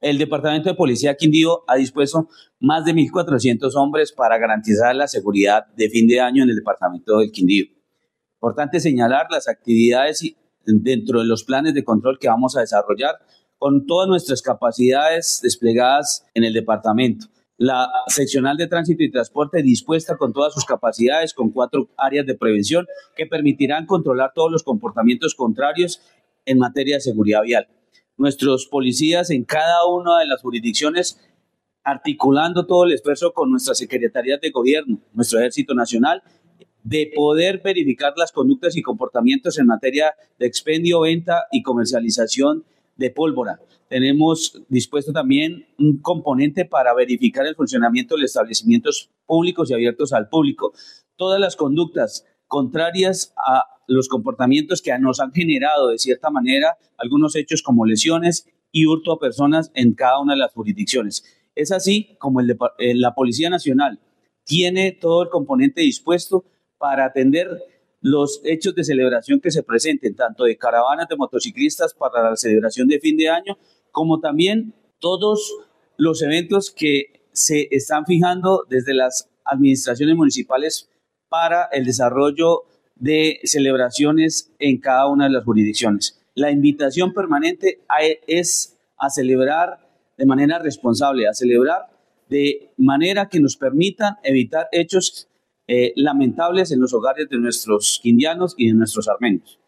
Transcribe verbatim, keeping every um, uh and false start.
El Departamento de Policía Quindío ha dispuesto más de mil cuatrocientos hombres para garantizar la seguridad de fin de año en el departamento del Quindío. Importante señalar las actividades dentro de los planes de control que vamos a desarrollar con todas nuestras capacidades desplegadas en el departamento. La seccional de tránsito y transporte dispuesta con todas sus capacidades, con cuatro áreas de prevención que permitirán controlar todos los comportamientos contrarios en materia de seguridad vial. Nuestros policías en cada una de las jurisdicciones, articulando todo el esfuerzo con nuestras secretarías de gobierno, nuestro Ejército Nacional, de poder verificar las conductas y comportamientos en materia de expendio, venta y comercialización de pólvora. Tenemos dispuesto también un componente para verificar el funcionamiento de los establecimientos públicos y abiertos al público. Todas las conductas contrarias a los comportamientos que nos han generado de cierta manera algunos hechos como lesiones y hurto a personas en cada una de las jurisdicciones. Es así como el de, eh, la Policía Nacional tiene todo el componente dispuesto para atender los hechos de celebración que se presenten, tanto de caravanas de motociclistas para la celebración de fin de año, como también todos los eventos que se están fijando desde las administraciones municipales para el desarrollo de celebraciones en cada una de las jurisdicciones. La invitación permanente es a celebrar de manera responsable, a celebrar de manera que nos permitan evitar hechos eh, lamentables en los hogares de nuestros quindianos y de nuestros armenios.